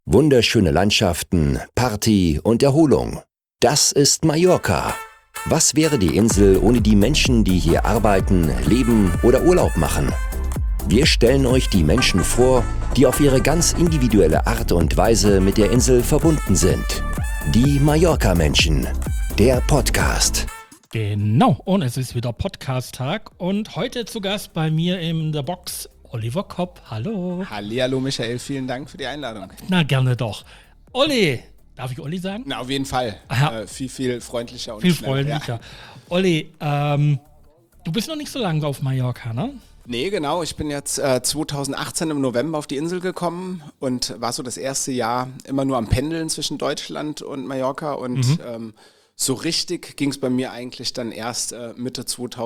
Wunderschöne Landschaften, Party und Erholung. Das ist Mallorca. Was wäre die Insel ohne die Menschen, die hier arbeiten, leben oder Urlaub machen? Wir stellen euch die Menschen vor, die auf ihre ganz individuelle Art und Weise mit der Insel verbunden sind. Die Mallorca-Menschen. Der Podcast. Genau, und es ist wieder Podcast-Tag und heute zu Gast bei mir in der Box Oliver Kopp. Hallo. Hallihallo Michael, vielen Dank für die Einladung. Na, gerne doch. Olli, darf ich Olli sagen? Na, auf jeden Fall. Viel freundlicher und Viel schneller, freundlicher. Ja. Olli, du bist noch nicht so lange auf Mallorca, ne? Nee, genau. Ich bin jetzt 2018 im November auf die Insel gekommen und war so das erste Jahr immer nur am Pendeln zwischen Deutschland und Mallorca und so richtig ging es bei mir eigentlich dann erst Ende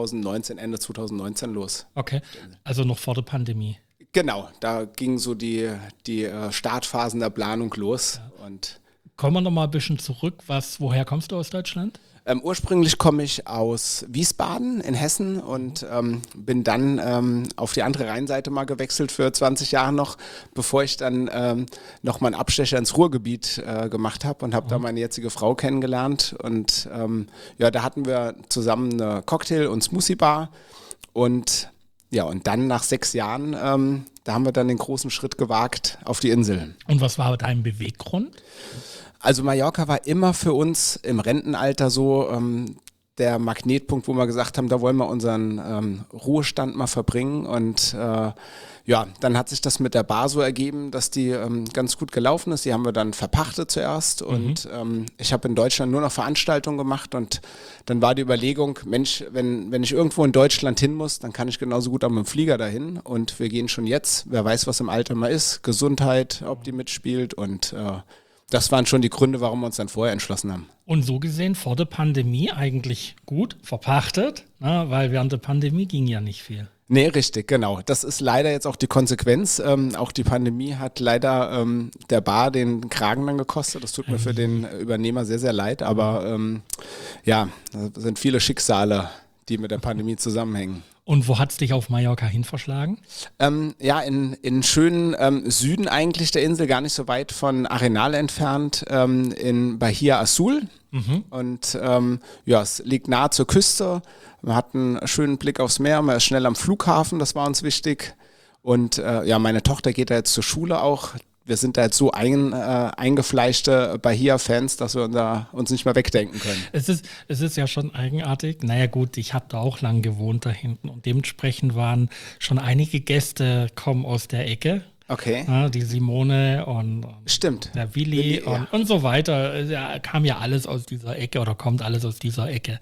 2019 los. Okay, also noch vor der Pandemie. Genau, da gingen so die Startphasen der Planung los. Ja. Und kommen wir noch mal ein bisschen zurück. Woher kommst du aus Deutschland? Ursprünglich komme ich aus Wiesbaden in Hessen und bin dann auf die andere Rheinseite mal gewechselt für 20 Jahre noch, bevor ich dann noch mal einen Abstecher ins Ruhrgebiet gemacht habe und habe da meine jetzige Frau kennengelernt. Und da hatten wir zusammen eine Cocktail- und Smoothie-Bar und dann nach 6 Jahren, da haben wir dann den großen Schritt gewagt auf die Insel. Und was war dein Beweggrund? Also Mallorca war immer für uns im Rentenalter so der Magnetpunkt, wo wir gesagt haben, da wollen wir unseren Ruhestand mal verbringen. Und dann hat sich das mit der Bar so ergeben, dass die ganz gut gelaufen ist. Die haben wir dann verpachtet zuerst und ich habe in Deutschland nur noch Veranstaltungen gemacht und dann war die Überlegung, Mensch, wenn ich irgendwo in Deutschland hin muss, dann kann ich genauso gut auch mit dem Flieger dahin und wir gehen schon jetzt, wer weiß, was im Alter mal ist, Gesundheit, ob die mitspielt und das waren schon die Gründe, warum wir uns dann vorher entschlossen haben. Und so gesehen vor der Pandemie eigentlich gut verpachtet, weil während der Pandemie ging ja nicht viel. Nee, richtig, genau. Das ist leider jetzt auch die Konsequenz. Auch die Pandemie hat leider der Bar den Kragen dann gekostet. Das tut mir für den Übernehmer sehr, sehr leid. Aber da sind viele Schicksale, die mit der Pandemie zusammenhängen. Und wo hat es dich auf Mallorca hin verschlagen? In schönen Süden eigentlich der Insel, gar nicht so weit von Arenal entfernt, in Bahia Azul. Und es liegt nahe zur Küste. Man hat einen schönen Blick aufs Meer, man ist schnell am Flughafen, das war uns wichtig. Und meine Tochter geht da jetzt zur Schule auch. Wir sind da jetzt so eingefleischte Bahia-Fans, dass wir uns nicht mehr wegdenken können. Es ist ja schon eigenartig. Naja gut, ich habe da auch lang gewohnt da hinten und dementsprechend waren schon einige Gäste kommen aus der Ecke. Okay. Ja, die Simone und stimmt. Der Willi und so weiter. Ja, kam ja alles aus dieser Ecke oder kommt alles aus dieser Ecke.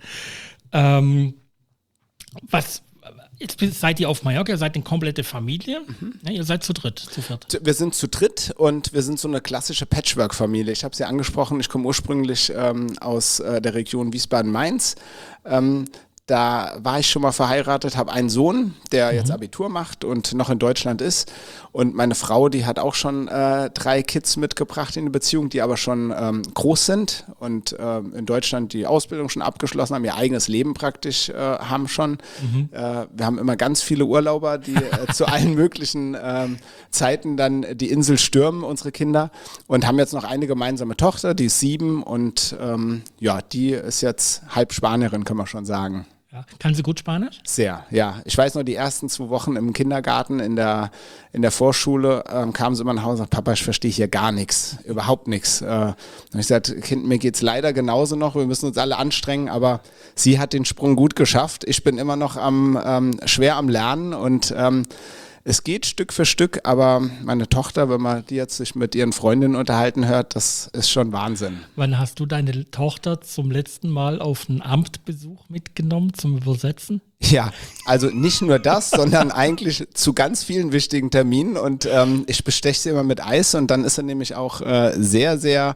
Jetzt seid ihr auf Mallorca, ihr seid eine komplette Familie. Ja, ihr seid zu viert. Wir sind zu dritt und wir sind so eine klassische Patchwork-Familie. Ich habe es ja angesprochen, ich komme ursprünglich aus der Region Wiesbaden-Mainz. Da war ich schon mal verheiratet, habe einen Sohn, der jetzt Abitur macht und noch in Deutschland ist. Und meine Frau, die hat auch schon 3 Kids mitgebracht in die Beziehung, die aber schon groß sind und in Deutschland die Ausbildung schon abgeschlossen haben, ihr eigenes Leben praktisch haben schon. Wir haben immer ganz viele Urlauber, die zu allen möglichen Zeiten dann die Insel stürmen, unsere Kinder. Und haben jetzt noch eine gemeinsame Tochter, die ist 7 und die ist jetzt halb Spanierin, kann man schon sagen. Ja. Kann sie gut Spanisch? Sehr, ja. Ich weiß noch, die ersten 2 Wochen im Kindergarten, in der Vorschule, kamen sie immer nach Hause und sagten, Papa, ich verstehe hier gar nichts, überhaupt nichts. Und ich sagte, Kind, mir geht's leider genauso noch, wir müssen uns alle anstrengen, aber sie hat den Sprung gut geschafft. Ich bin immer noch schwer am Lernen und es geht Stück für Stück, aber meine Tochter, wenn man die jetzt sich mit ihren Freundinnen unterhalten hört, das ist schon Wahnsinn. Wann hast du deine Tochter zum letzten Mal auf einen Amtbesuch mitgenommen zum Übersetzen? Ja, also nicht nur das, sondern eigentlich zu ganz vielen wichtigen Terminen und ich besteche sie immer mit Eis und dann ist sie nämlich auch sehr, sehr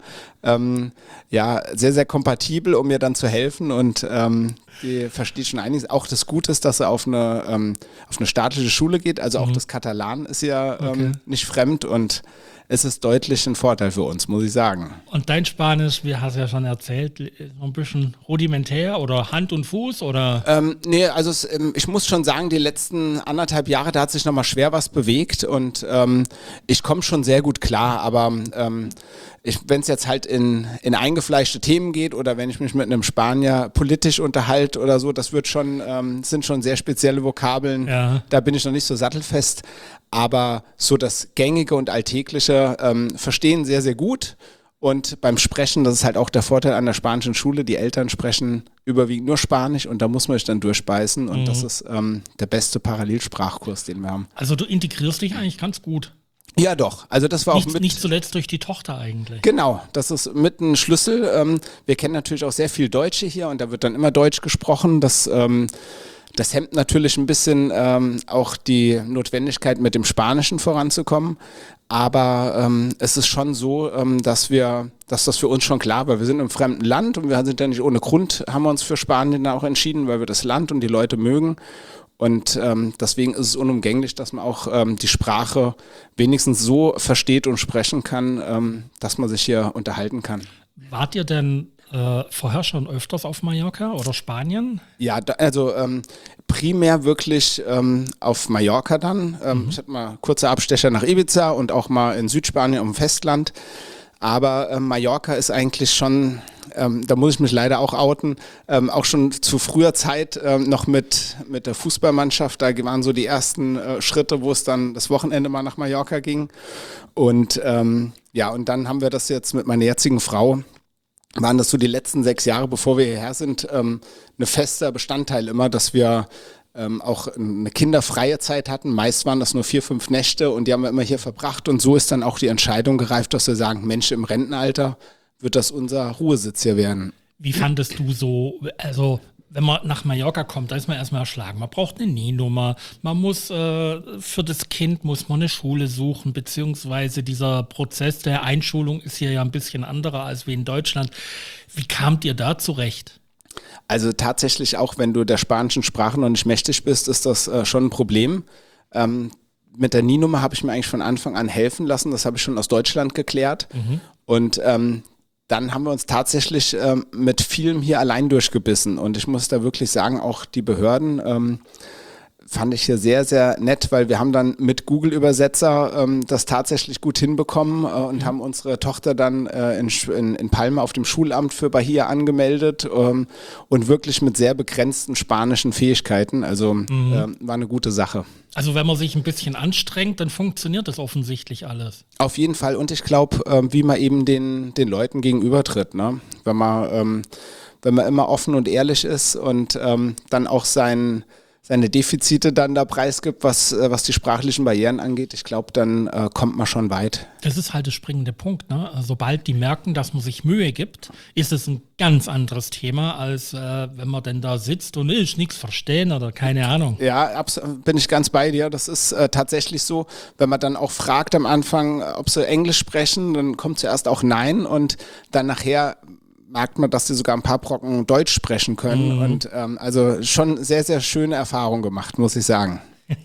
kompatibel, um mir dann zu helfen und die versteht schon einiges. Auch das Gute ist, dass sie auf eine staatliche Schule geht, also auch das Katalan ist ja nicht fremd und ist es deutlich ein Vorteil für uns, muss ich sagen. Und dein Spanisch, wie hast du ja schon erzählt, so ein bisschen rudimentär oder Hand und Fuß oder? Nee, also ich muss schon sagen, die letzten 1,5 Jahre, da hat sich nochmal schwer was bewegt und ich komme schon sehr gut klar, aber wenn es jetzt halt in eingefleischte Themen geht oder wenn ich mich mit einem Spanier politisch unterhalte oder so, das sind schon sehr spezielle Vokabeln, Ja. da bin ich noch nicht so sattelfest, aber so das Gängige und Alltägliche verstehen sehr, sehr gut. Und beim Sprechen, das ist halt auch der Vorteil an der spanischen Schule, die Eltern sprechen überwiegend nur Spanisch und da muss man sich dann durchbeißen und das ist der beste Parallelsprachkurs, den wir haben. Also du integrierst dich eigentlich ganz gut. Ja doch, also das war auch Nicht zuletzt durch die Tochter eigentlich. Genau, das ist mit ein Schlüssel. Wir kennen natürlich auch sehr viel Deutsche hier und da wird dann immer Deutsch gesprochen. Das hemmt natürlich ein bisschen auch die Notwendigkeit, mit dem Spanischen voranzukommen. Aber es ist schon so, dass das für uns schon klar war. Wir sind im fremden Land und wir sind ja nicht ohne Grund, haben wir uns für Spanien auch entschieden, weil wir das Land und die Leute mögen. Und deswegen ist es unumgänglich, dass man auch die Sprache wenigstens so versteht und sprechen kann, dass man sich hier unterhalten kann. Wart ihr denn vorher schon öfters auf Mallorca oder Spanien? Ja, primär wirklich auf Mallorca dann. Ich hatte mal kurze Abstecher nach Ibiza und auch mal in Südspanien auf dem Festland. Aber Mallorca ist eigentlich schon, da muss ich mich leider auch outen, auch schon zu früher Zeit noch mit der Fußballmannschaft. Da waren so die ersten Schritte, wo es dann das Wochenende mal nach Mallorca ging. Und und dann haben wir das jetzt mit meiner jetzigen Frau, waren das so die letzten 6 Jahre, bevor wir hierher sind, eine fester Bestandteil immer, dass wir auch eine kinderfreie Zeit hatten. Meist waren das nur 4, 5 Nächte und die haben wir immer hier verbracht. Und so ist dann auch die Entscheidung gereift, dass wir sagen, Mensch, im Rentenalter wird das unser Ruhesitz hier werden. Wie fandest du so, also wenn man nach Mallorca kommt, da ist man erstmal erschlagen. Man braucht eine NIE-Nummer, man muss für das Kind muss man eine Schule suchen, beziehungsweise dieser Prozess der Einschulung ist hier ja ein bisschen anderer als wie in Deutschland. Wie kamt ihr da zurecht? Also tatsächlich auch, wenn du der spanischen Sprache noch nicht mächtig bist, ist das schon ein Problem. Mit der NIE-Nummer habe ich mir eigentlich von Anfang an helfen lassen. Das habe ich schon aus Deutschland geklärt. Und dann haben wir uns tatsächlich mit vielem hier allein durchgebissen. Und ich muss da wirklich sagen, auch die Behörden fand ich hier sehr, sehr nett, weil wir haben dann mit Google-Übersetzer das tatsächlich gut hinbekommen und haben unsere Tochter dann in Palma auf dem Schulamt für Bahia angemeldet und wirklich mit sehr begrenzten spanischen Fähigkeiten. Also war eine gute Sache. Also wenn man sich ein bisschen anstrengt, dann funktioniert das offensichtlich alles. Auf jeden Fall und ich glaube, wie man eben den Leuten gegenübertritt, ne? Wenn man immer offen und ehrlich ist und dann auch seine Defizite dann da preisgibt, was die sprachlichen Barrieren angeht, ich glaube, dann kommt man schon weit. Das ist halt der springende Punkt, ne? Sobald die merken, dass man sich Mühe gibt, ist es ein ganz anderes Thema, als wenn man denn da sitzt und ich nichts verstehen oder keine Ahnung. Ja, bin ich ganz bei dir. Das ist tatsächlich so, wenn man dann auch fragt am Anfang, ob sie Englisch sprechen, dann kommt zuerst auch Nein und dann nachher merkt man, dass sie sogar ein paar Brocken Deutsch sprechen können und also schon sehr, sehr schöne Erfahrungen gemacht, muss ich sagen.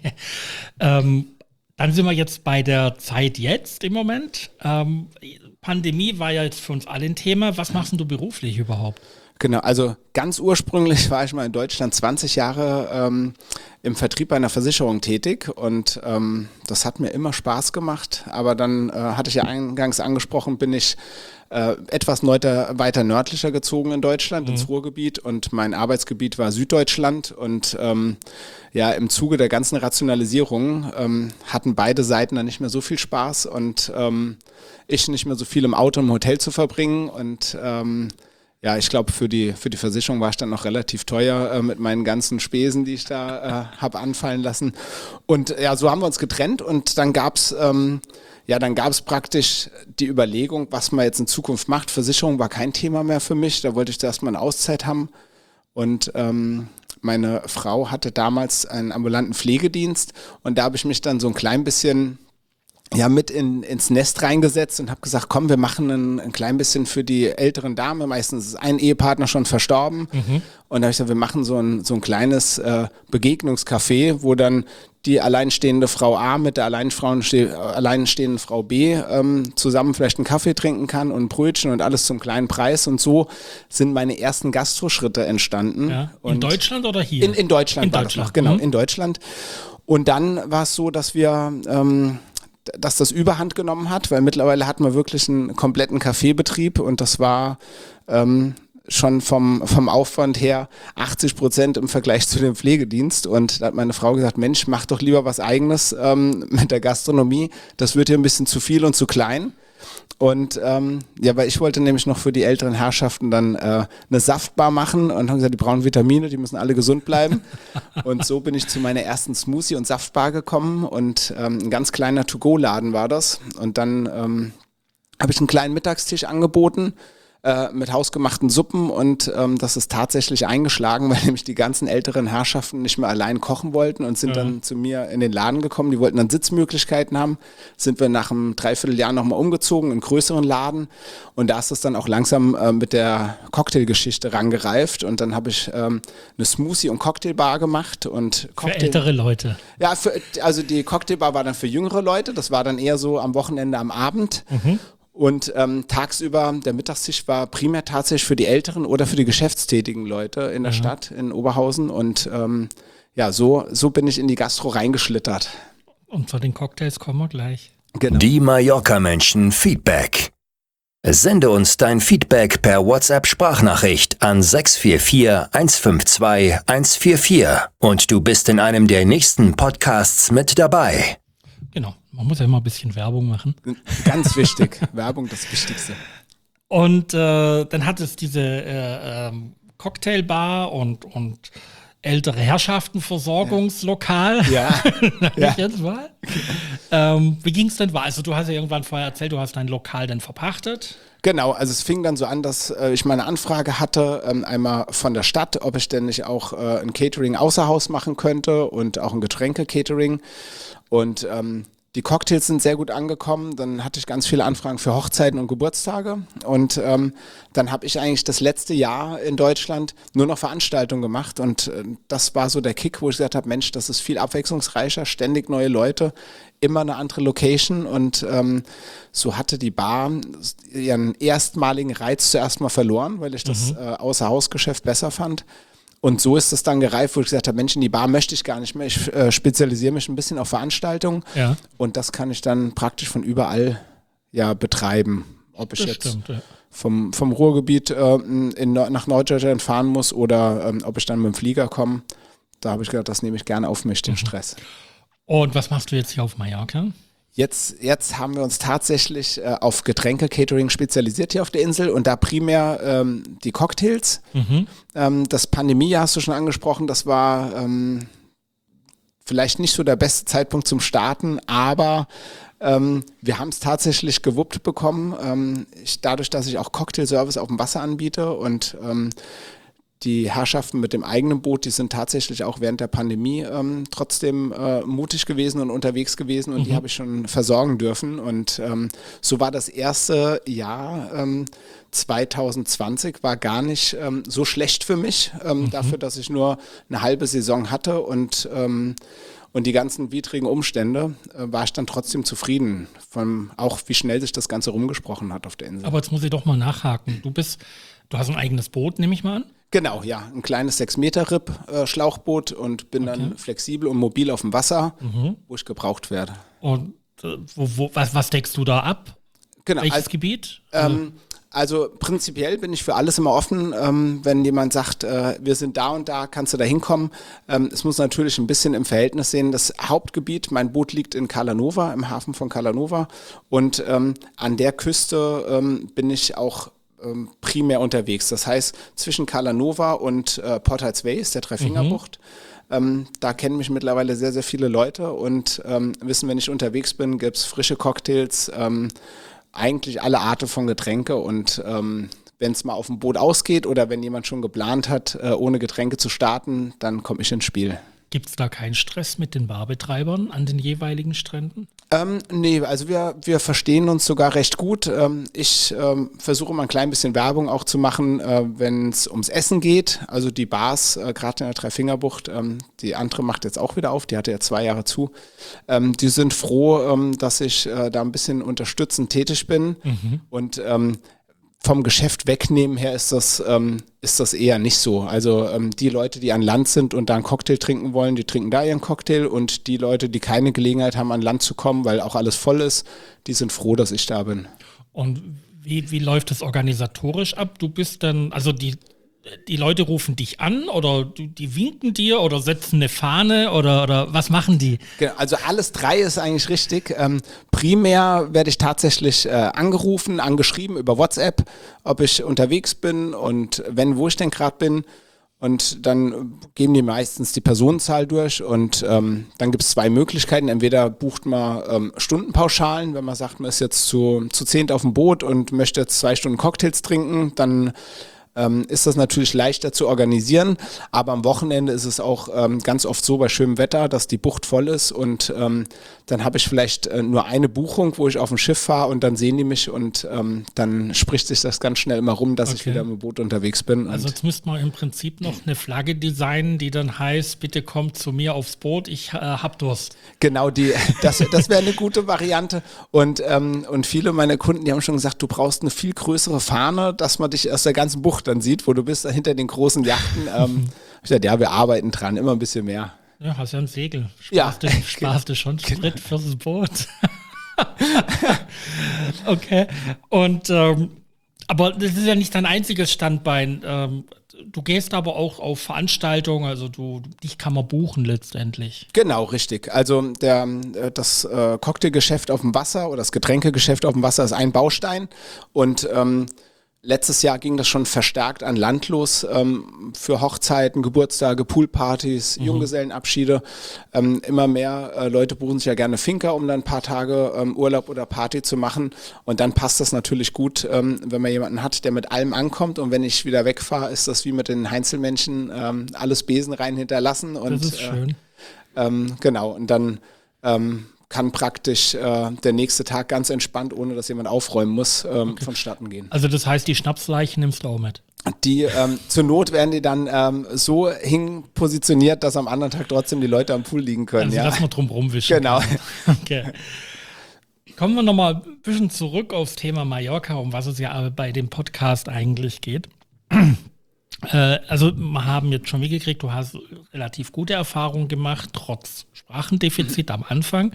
Dann sind wir jetzt bei der Zeit jetzt im Moment. Pandemie war ja jetzt für uns alle ein Thema. Was machst denn du beruflich überhaupt? Genau, also ganz ursprünglich war ich mal in Deutschland 20 Jahre im Vertrieb einer Versicherung tätig und das hat mir immer Spaß gemacht, aber dann hatte ich ja eingangs angesprochen, bin ich etwas weiter nördlicher gezogen in Deutschland, ins Ruhrgebiet und mein Arbeitsgebiet war Süddeutschland und im Zuge der ganzen Rationalisierung hatten beide Seiten dann nicht mehr so viel Spaß und ich nicht mehr so viel im Auto im Hotel zu verbringen und ich glaube, für die Versicherung war ich dann noch relativ teuer mit meinen ganzen Spesen, die ich da habe anfallen lassen. Und ja, so haben wir uns getrennt und dann gab's praktisch die Überlegung, was man jetzt in Zukunft macht. Versicherung war kein Thema mehr für mich, da wollte ich zuerst mal eine Auszeit haben. Und meine Frau hatte damals einen ambulanten Pflegedienst und da habe ich mich dann so ein klein bisschen mit ins Nest reingesetzt und habe gesagt, komm, wir machen ein klein bisschen für die älteren Damen. Meistens ist ein Ehepartner schon verstorben. Und da habe ich gesagt, wir machen so ein kleines Begegnungscafé, wo dann die alleinstehende Frau A mit der alleinstehenden Frau B zusammen vielleicht einen Kaffee trinken kann und ein Brötchen und alles zum kleinen Preis. Und so sind meine ersten Gastroschritte entstanden. Ja. Und In Deutschland oder hier? In Deutschland war das noch, genau, in Deutschland. Und dann war es so, dass dass das Überhand genommen hat, weil mittlerweile hatten wir wirklich einen kompletten Kaffeebetrieb und das war schon vom Aufwand her 80% im Vergleich zu dem Pflegedienst. Und da hat meine Frau gesagt, Mensch, mach doch lieber was Eigenes mit der Gastronomie. Das wird hier ein bisschen zu viel und zu klein. Und weil ich wollte nämlich noch für die älteren Herrschaften dann eine Saftbar machen und haben gesagt, die brauchen Vitamine, die müssen alle gesund bleiben. Und so bin ich zu meiner ersten Smoothie- und Saftbar gekommen und ein ganz kleiner To-Go-Laden war das. Und dann habe ich einen kleinen Mittagstisch angeboten mit hausgemachten Suppen und das ist tatsächlich eingeschlagen, weil nämlich die ganzen älteren Herrschaften nicht mehr allein kochen wollten und sind dann zu mir in den Laden gekommen. Die wollten dann Sitzmöglichkeiten haben. Sind wir nach einem Dreivierteljahr nochmal umgezogen in einen größeren Laden und da ist es dann auch langsam mit der Cocktailgeschichte rangereift und dann habe ich eine Smoothie- und Cocktailbar gemacht. Und für ältere Leute? Ja, also die Cocktailbar war dann für jüngere Leute. Das war dann eher so am Wochenende, am Abend. Und tagsüber, der Mittagstisch war primär tatsächlich für die älteren oder für die geschäftstätigen Leute in der Stadt, in Oberhausen. Und so bin ich in die Gastro reingeschlittert. Und zu den Cocktails kommen wir gleich. Genau. Die Mallorca-Menschen Feedback. Sende uns dein Feedback per WhatsApp-Sprachnachricht an 644 152 144 und du bist in einem der nächsten Podcasts mit dabei. Genau, man muss ja immer ein bisschen Werbung machen. Ganz wichtig, Werbung das Wichtigste. Und dann hat es diese Cocktailbar und ältere Herrschaftenversorgungslokal. Ja. Jetzt mal. Wie ging es denn weiter? Also du hast ja irgendwann vorher erzählt, du hast dein Lokal dann verpachtet. Genau, also es fing dann so an, dass ich mal eine Anfrage hatte, einmal von der Stadt, ob ich denn nicht auch ein Catering außer Haus machen könnte und auch ein Getränke-Catering. Und die Cocktails sind sehr gut angekommen. Dann hatte ich ganz viele Anfragen für Hochzeiten und Geburtstage. Und dann habe ich eigentlich das letzte Jahr in Deutschland nur noch Veranstaltungen gemacht. Und das war so der Kick, wo ich gesagt habe, Mensch, das ist viel abwechslungsreicher, ständig neue Leute, immer eine andere Location. Und so hatte die Bar ihren erstmaligen Reiz zuerst mal verloren, weil ich das Außerhausgeschäft besser fand. Und so ist es dann gereift, wo ich gesagt habe, Mensch, in die Bar möchte ich gar nicht mehr. Ich spezialisiere mich ein bisschen auf Veranstaltungen. Ja. Und das kann ich dann praktisch von überall betreiben. Ob ich vom Ruhrgebiet nach Norddeutschland fahren muss oder ob ich dann mit dem Flieger komme. Da habe ich gedacht, das nehme ich gerne auf mich, den Stress. Und was machst du jetzt hier auf Mallorca? Jetzt haben wir uns tatsächlich auf Getränke-Catering spezialisiert hier auf der Insel und da primär die Cocktails. Das Pandemiejahr hast du schon angesprochen, das war vielleicht nicht so der beste Zeitpunkt zum Starten, aber wir haben es tatsächlich gewuppt bekommen, dadurch, dass ich auch Cocktailservice auf dem Wasser anbiete und die Herrschaften mit dem eigenen Boot, die sind tatsächlich auch während der Pandemie trotzdem mutig gewesen und unterwegs gewesen und die habe ich schon versorgen dürfen. Und so war das erste Jahr 2020 war gar nicht so schlecht für mich, dafür, dass ich nur eine halbe Saison hatte und die ganzen widrigen Umstände, war ich dann trotzdem zufrieden, auch wie schnell sich das Ganze rumgesprochen hat auf der Insel. Aber jetzt muss ich doch mal nachhaken. Du hast ein eigenes Boot, nehme ich mal an? Genau, ja. Ein kleines 6-Meter-Ripp-Schlauchboot und bin dann flexibel und mobil auf dem Wasser, wo ich gebraucht werde. Und was deckst du da ab? Genau. Welches Gebiet? Also prinzipiell bin ich für alles immer offen, wenn jemand sagt, wir sind da und da, kannst du da hinkommen. Es muss natürlich ein bisschen im Verhältnis sehen. Das Hauptgebiet, mein Boot liegt in Cala Nova, im Hafen von Cala Nova und an der Küste bin ich auch primär unterwegs. Das heißt, zwischen Cala Nova und Port Healdsways, der Dreifingerbucht, da kennen mich mittlerweile sehr, sehr viele Leute und wissen, wenn ich unterwegs bin, gibt es frische Cocktails, eigentlich alle Arten von Getränke und wenn es mal auf dem Boot ausgeht oder wenn jemand schon geplant hat, ohne Getränke zu starten, dann komme ich ins Spiel. Gibt es da keinen Stress mit den Barbetreibern an den jeweiligen Stränden? Nee, also wir verstehen uns sogar recht gut. Ich versuche mal ein klein bisschen Werbung auch zu machen, wenn es ums Essen geht. Also die Bars, gerade in der Dreifingerbucht, die andere macht jetzt auch wieder auf, die hatte ja 2 Jahre zu. Die sind froh, dass ich da ein bisschen unterstützend tätig bin. Und vom Geschäft wegnehmen her ist das eher nicht so. Also die Leute, die an Land sind und da einen Cocktail trinken wollen, die trinken da ihren Cocktail, und die Leute, die keine Gelegenheit haben, an Land zu kommen, weil auch alles voll ist, die sind froh, dass ich da bin. Und wie läuft das organisatorisch ab? Du bist dann, also die Leute rufen dich an oder die winken dir oder setzen eine Fahne oder was machen die? Genau, also alles 3 ist eigentlich richtig. Primär werde ich tatsächlich angerufen, angeschrieben über WhatsApp, ob ich unterwegs bin und wo ich denn gerade bin. Und dann geben die meistens die Personenzahl durch, und dann gibt es 2 Möglichkeiten. Entweder bucht man Stundenpauschalen, wenn man sagt, man ist jetzt zu 10 auf dem Boot und möchte jetzt 2 Stunden Cocktails trinken, dann ist das natürlich leichter zu organisieren, aber am Wochenende ist es auch ganz oft so bei schönem Wetter, dass die Bucht voll ist, und dann habe ich vielleicht nur eine Buchung, wo ich auf dem Schiff fahre, und dann sehen die mich, und dann spricht sich das ganz schnell immer rum, dass ich wieder mit dem Boot unterwegs bin. Also jetzt müsste man im Prinzip noch eine Flagge designen, die dann heißt, bitte kommt zu mir aufs Boot, ich hab Durst. Genau, das wäre eine gute Variante, und viele meiner Kunden, die haben schon gesagt, du brauchst eine viel größere Fahne, dass man dich aus der ganzen Bucht dann sieht, wo du bist, hinter den großen Yachten. Ich dachte, ja, wir arbeiten dran, immer ein bisschen mehr. Ja, hast ja ein Segel. Sparst du schon Sprit fürs Boot. Okay. Und aber das ist ja nicht dein einziges Standbein. Du gehst aber auch auf Veranstaltungen, also dich kann man buchen letztendlich. Genau, richtig. Also das Cocktailgeschäft auf dem Wasser oder das Getränkegeschäft auf dem Wasser ist ein Baustein, und letztes Jahr ging das schon verstärkt an Land los, für Hochzeiten, Geburtstage, Poolpartys, Junggesellenabschiede. Immer mehr Leute buchen sich ja gerne Finca, um dann ein paar Tage Urlaub oder Party zu machen. Und dann passt das natürlich gut, wenn man jemanden hat, der mit allem ankommt. Und wenn ich wieder wegfahre, ist das wie mit den Heinzelmännchen, alles Besen rein hinterlassen. Und, das ist schön. Genau, und dann kann praktisch der nächste Tag ganz entspannt, ohne dass jemand aufräumen muss, vonstatten gehen. Also das heißt, die Schnapsleichen nimmst du auch mit? Die zur Not werden die dann so positioniert, dass am anderen Tag trotzdem die Leute am Pool liegen können. Also dass man drum rumwischen. Genau. Okay. Kommen wir nochmal ein bisschen zurück aufs Thema Mallorca, um was es ja bei dem Podcast eigentlich geht. Also wir haben jetzt schon mitgekriegt, du hast relativ gute Erfahrungen gemacht, trotz Sprachendefizit am Anfang.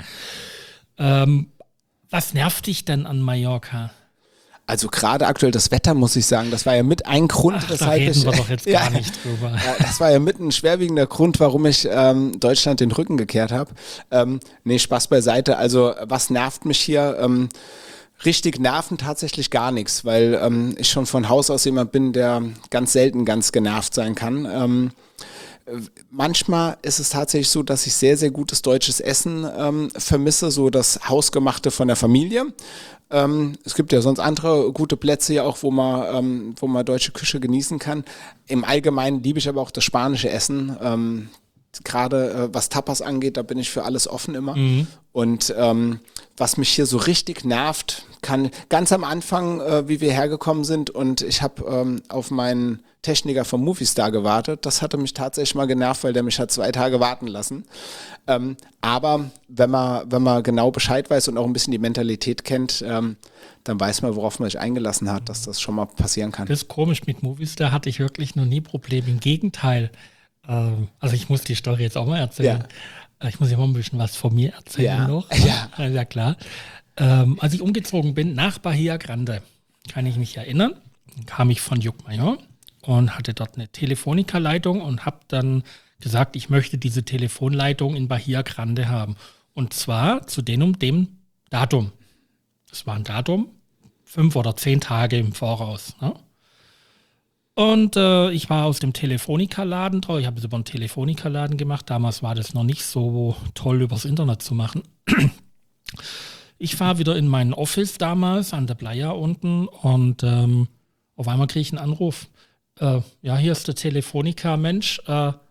Was nervt dich denn an Mallorca? Also gerade aktuell das Wetter, muss ich sagen, das war ja mit ein Grund, da reden wir doch jetzt gar nicht drüber. Das war ja mit ein schwerwiegender Grund, warum ich Deutschland den Rücken gekehrt habe. Nee, Spaß beiseite. Also was nervt mich hier? Richtig nerven tatsächlich gar nichts, weil ich schon von Haus aus jemand bin, der ganz selten ganz genervt sein kann. Manchmal ist es tatsächlich so, dass ich sehr, sehr gutes deutsches Essen vermisse, so das Hausgemachte von der Familie. Es gibt ja sonst andere gute Plätze ja auch, wo man deutsche Küche genießen kann. Im Allgemeinen liebe ich aber auch das spanische Essen. Gerade was Tapas angeht, da bin ich für alles offen immer. Und was mich hier so richtig nervt, kann ganz am Anfang, wie wir hergekommen sind, und ich habe auf meinen Techniker vom Movistar gewartet. Das hatte mich tatsächlich mal genervt, weil der mich hat 2 Tage warten lassen. Aber wenn man genau Bescheid weiß und auch ein bisschen die Mentalität kennt, dann weiß man, worauf man sich eingelassen hat, dass das schon mal passieren kann. Das ist komisch, mit Movistar hatte ich wirklich noch nie Probleme. Im Gegenteil. Also ich muss die Story jetzt auch mal erzählen. Ja. Ich muss ja mal ein bisschen was von mir erzählen noch. Ja, klar. Als ich umgezogen bin nach Bahia Grande, kann ich mich erinnern, kam ich von Llucmajor und hatte dort eine Telefonica-Leitung und habe dann gesagt, ich möchte diese Telefonleitung in Bahia Grande haben. Und zwar zu dem Datum. Das war ein Datum, 5 oder 10 Tage im Voraus. Ne? Und ich war aus dem Telefonica-Laden drauf. Ich habe es über einen Telefonica-Laden gemacht. Damals war das noch nicht so toll, übers Internet zu machen. Ich fahre wieder in mein Office damals an der Playa unten und auf einmal kriege ich einen Anruf. Ja, hier ist der Telefonica-Mensch.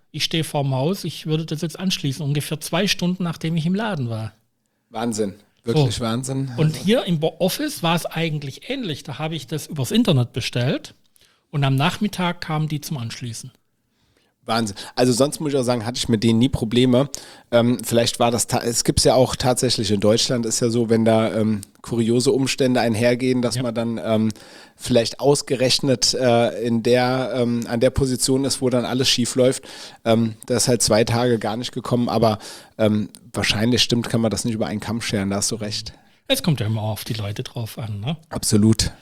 ich stehe vorm Haus, ich würde das jetzt anschließen, ungefähr 2 Stunden, nachdem ich im Laden war. Wahnsinn. Wirklich Wahnsinn. Und hier im Office war es eigentlich ähnlich. Da habe ich das übers Internet bestellt und am Nachmittag kamen die zum Anschließen. Wahnsinn. Also sonst muss ich auch sagen, hatte ich mit denen nie Probleme. Vielleicht war das, es gibt es ja auch tatsächlich in Deutschland, ist ja so, wenn da kuriose Umstände einhergehen, dass man dann vielleicht ausgerechnet an der Position ist, wo dann alles schief läuft. Da ist halt 2 Tage gar nicht gekommen, aber wahrscheinlich kann man das nicht über einen Kamm scheren, da hast du recht. Es kommt ja immer auf die Leute drauf an, ne? Absolut.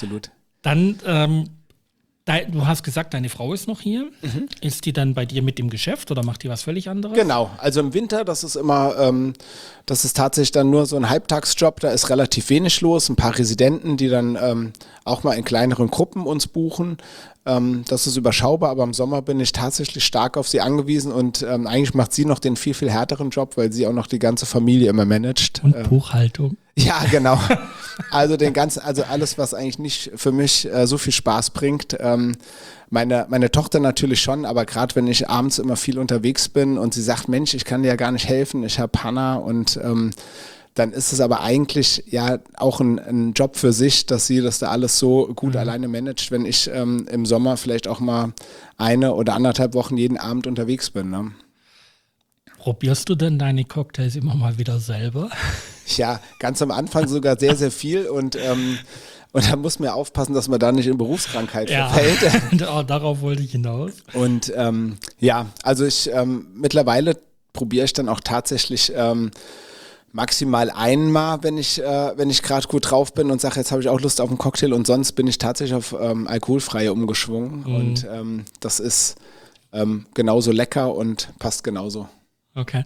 Dann, du hast gesagt, deine Frau ist noch hier. Ist die dann bei dir mit im Geschäft oder macht die was völlig anderes? Genau, also im Winter, das ist immer, das ist tatsächlich dann nur so ein Halbtagsjob, da ist relativ wenig los, ein paar Residenten, die dann auch mal in kleineren Gruppen uns buchen. Das ist überschaubar, aber im Sommer bin ich tatsächlich stark auf sie angewiesen und eigentlich macht sie noch den viel, viel härteren Job, weil sie auch noch die ganze Familie immer managt. Und Buchhaltung. Ja, genau. Also alles, was eigentlich nicht für mich so viel Spaß bringt. Meine Tochter natürlich schon, aber gerade wenn ich abends immer viel unterwegs bin und sie sagt, Mensch, ich kann dir ja gar nicht helfen, ich habe Hannah und dann ist es aber eigentlich ja auch ein Job für sich, dass sie das da alles so gut alleine managt, wenn ich im Sommer vielleicht auch mal 1 oder 1,5 Wochen jeden Abend unterwegs bin. Ne? Probierst du denn deine Cocktails immer mal wieder selber? Ja, ganz am Anfang sogar sehr, sehr viel und da muss man ja aufpassen, dass man da nicht in Berufskrankheit verfällt. Darauf wollte ich hinaus. Und also mittlerweile probiere ich dann auch tatsächlich maximal einmal, wenn ich gerade gut drauf bin und sage, jetzt habe ich auch Lust auf einen Cocktail und sonst bin ich tatsächlich auf alkoholfreie umgeschwungen und das ist genauso lecker und passt genauso. Okay.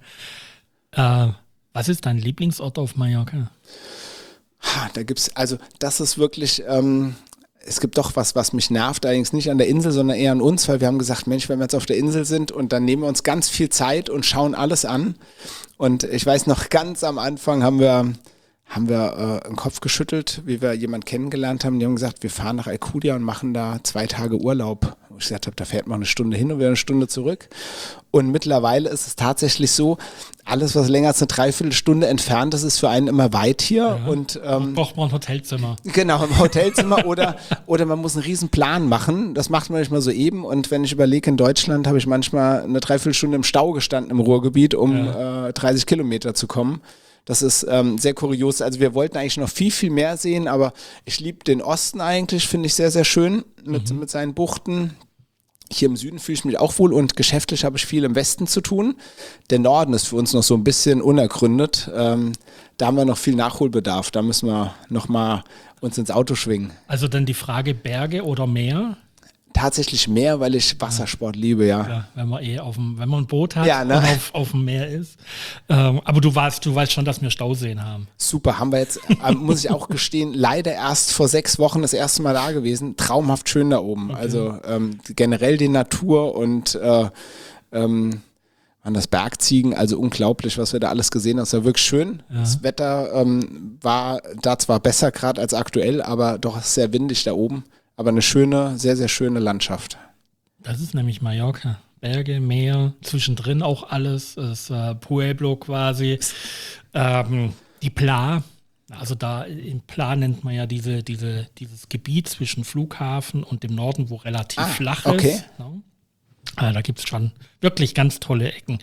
Was ist dein Lieblingsort auf Mallorca? Da gibt's, also das ist wirklich, es gibt doch was mich nervt, allerdings nicht an der Insel, sondern eher an uns, weil wir haben gesagt, Mensch, wenn wir jetzt auf der Insel sind und dann nehmen wir uns ganz viel Zeit und schauen alles an. Und ich weiß noch, ganz am Anfang haben wir den Kopf geschüttelt, wie wir jemanden kennengelernt haben. Die haben gesagt, wir fahren nach Alcudia und machen da 2 Tage Urlaub. Wo ich gesagt habe, da fährt man 1 Stunde hin und wieder 1 Stunde zurück. Und mittlerweile ist es tatsächlich so, alles, was länger als eine Dreiviertelstunde entfernt ist, ist für einen immer weit hier. Ja, und braucht man ein Hotelzimmer. Genau, im Hotelzimmer oder man muss einen riesen Plan machen. Das macht man nicht mal so eben. Und wenn ich überlege, in Deutschland habe ich manchmal eine Dreiviertelstunde im Stau gestanden im Ruhrgebiet, um 30 Kilometer zu kommen. Das ist sehr kurios. Also wir wollten eigentlich noch viel, viel mehr sehen, aber ich liebe den Osten eigentlich, finde ich sehr, sehr schön mit seinen Buchten. Hier im Süden fühle ich mich auch wohl und geschäftlich habe ich viel im Westen zu tun. Der Norden ist für uns noch so ein bisschen unergründet. Da haben wir noch viel Nachholbedarf. Da müssen wir noch mal uns ins Auto schwingen. Also dann die Frage Berge oder Meer? Tatsächlich Meer, weil ich Wassersport liebe, ja. Ja, wenn man wenn man ein Boot hat ja, ne? und auf dem Meer ist. Aber du weißt schon, dass wir Stauseen haben. Super, haben wir jetzt, muss ich auch gestehen, leider erst vor 6 Wochen das erste Mal da gewesen. Traumhaft schön da oben. Okay. Also generell die Natur und an das Bergziegen, also unglaublich, was wir da alles gesehen haben. Das war wirklich schön. Ja. Das Wetter war da zwar besser gerade als aktuell, aber doch sehr windig da oben. Aber eine schöne, sehr, sehr schöne Landschaft. Das ist nämlich Mallorca. Berge, Meer, zwischendrin auch alles. Das Pueblo quasi. Die Pla. Also da in Pla nennt man ja dieses Gebiet zwischen Flughafen und dem Norden, wo relativ flach ist. Ja. Da gibt es schon wirklich ganz tolle Ecken.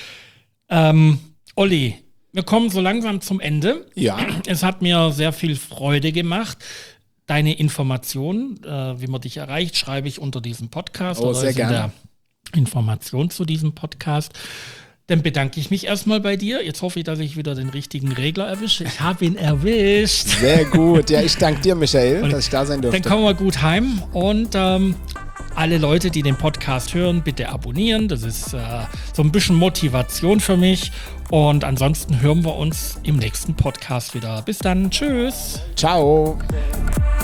Olli, wir kommen so langsam zum Ende. Ja. Es hat mir sehr viel Freude gemacht. Deine Informationen, wie man dich erreicht, schreibe ich unter diesem Podcast oder sehr gerne. In der Information zu diesem Podcast. Dann bedanke ich mich erstmal bei dir. Jetzt hoffe ich, dass ich wieder den richtigen Regler erwische. Ich habe ihn erwischt. Sehr gut. Ja, ich danke dir, Michael, dass ich da sein durfte. Dann kommen wir gut heim und alle Leute, die den Podcast hören, bitte abonnieren. Das ist so ein bisschen Motivation für mich. Und ansonsten hören wir uns im nächsten Podcast wieder. Bis dann. Tschüss. Ciao.